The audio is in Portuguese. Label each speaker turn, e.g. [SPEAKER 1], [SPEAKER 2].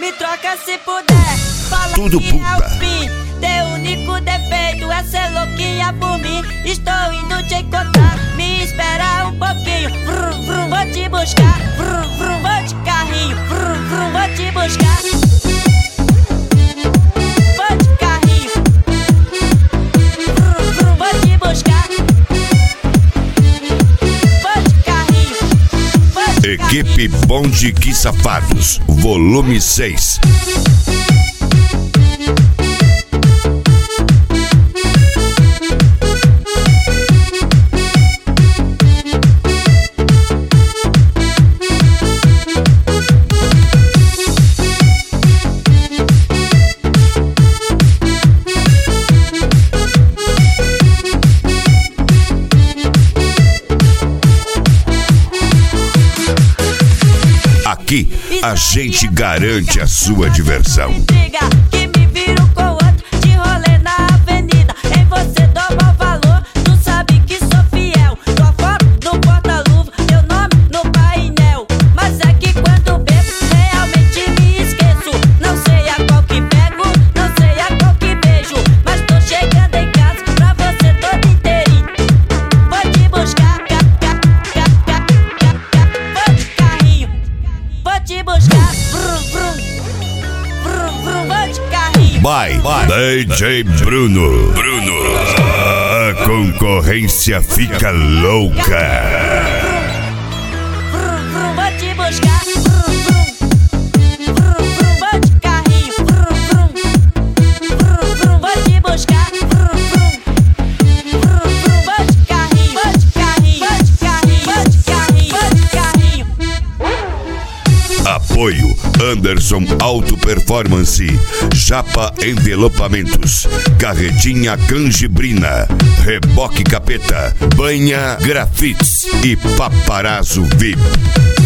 [SPEAKER 1] me troca se puder. Fala
[SPEAKER 2] tudo
[SPEAKER 1] que
[SPEAKER 2] puta.
[SPEAKER 1] é o fim. Teu único defeito é ser louquinha por mim. Estou indo te encontrar, me espera um pouquinho. Vrum, vrum, vou te buscar. Vrum, vrum, vou de carrinho. Vrum, vrum, vou te buscar. Vou de carrinho. Vrum, vrum, vou te buscar. Vou de carrinho. Vou de
[SPEAKER 2] Equipe Bonde Que Safados, volume 6. Aqui a gente garante a sua diversão.
[SPEAKER 1] Diga que me viro com outro de rolê na avenida. Em você dou maior valor, tu sabe que sou fiel. Tua foto no porta-luva, teu nome no painel. Mas é que quando bebo, realmente me esqueço. Não sei a qual que pego, não sei a qual que beijo. Mas tô chegando em casa pra você todo inteirinho. Vou te buscar, vou de carrinho. Vou te buscar, vrum, vrum, vrum, vrum, vou de carrinho.
[SPEAKER 2] By DJ Bruno. A concorrência fica louca.
[SPEAKER 1] Vrum, vrum, vou te buscar, vrum, vrum, vrum, vrum, vou de carrinho. Vrum, vrum, vrum, vrum, vou te buscar, vrum, vrum, vrum, vrum, vou de carrinho. Vou de carrinho, vou de carrinho, vou de carrinho, vou de carrinho.
[SPEAKER 2] Apoio Anderson Auto Performance, Japa Envelopamentos, Carretinha Canjibrina, Reboque Capeta, Banha Grafites e Paparazzo VIP.